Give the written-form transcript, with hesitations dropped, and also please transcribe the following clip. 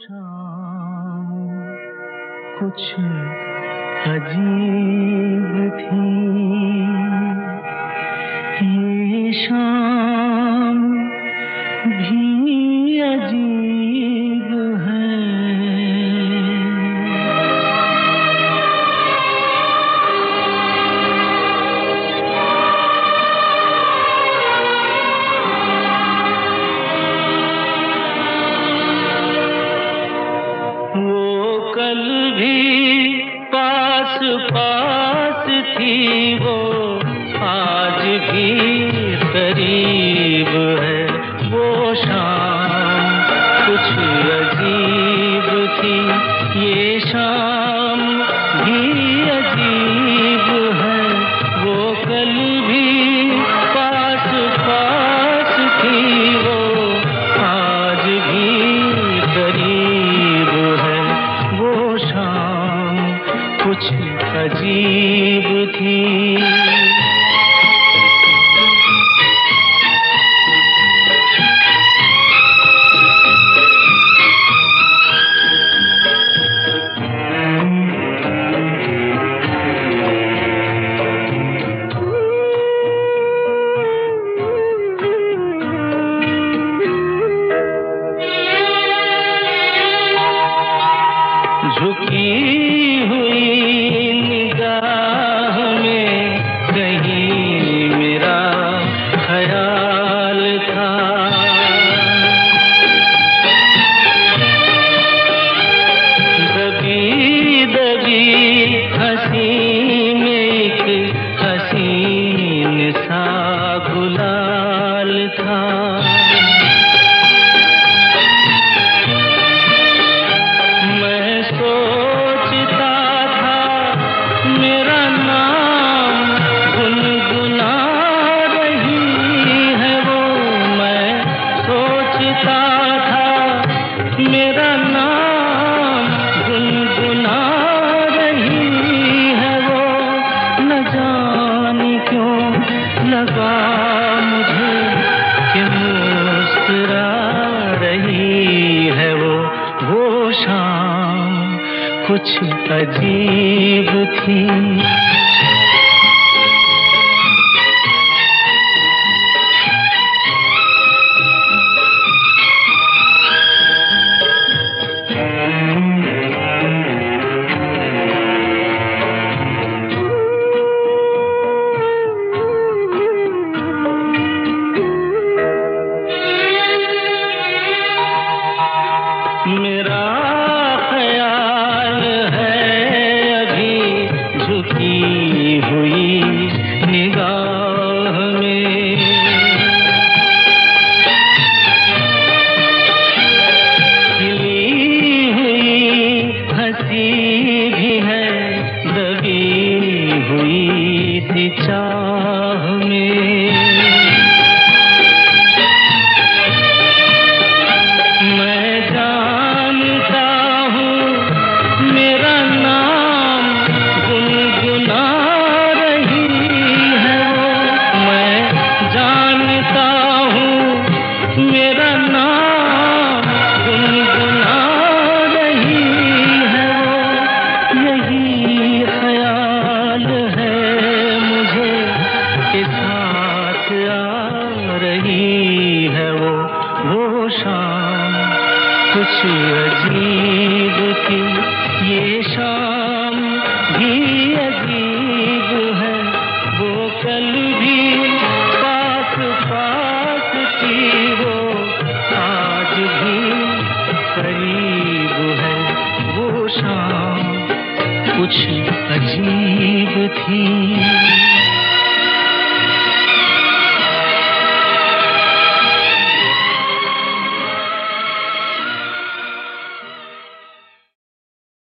शाम कुछ अजीब थी, ये शाम भी अजीब है। वो कल भी पास पास थी, वो आज भी करीब है। वो शाम कुछ अजीब थी, ये शाम भी अजीब है। वो कल भी पास पास थी, वो आज भी करीब है। वो शाम कुछ अजीब थी। झुकी हुई निगाह में कहीं मेरा ख्याल था। दबी दबी हंसी में एक हसीन सा गुलाल था। सोचता था मेरा नाम गुनगुना रही है वो। मैं सोचता था मेरा नाम गुनगुना रही है वो। न जाने क्यों लगा मुझे कि मुस्कुरा रही है वो। वो शाम कुछ अजीब थी। मेरा ख्याल है अभी झुकी हुई निगाह में। खिली हुई हंसी भी है दबी हुई सी चाह में। मेरा नाम गुनगुना रही है वो। मैं जानता हूँ मेरा नाम गुनगुना रही है वो। यही ख्याल है मुझे कि साथ आ रही है वो। वो शाम कुछ अजीब थी, ये शाम भी अजीब है। वो कल भी पास पास थी, वो आज भी करीब है। वो शाम कुछ अजीब थी।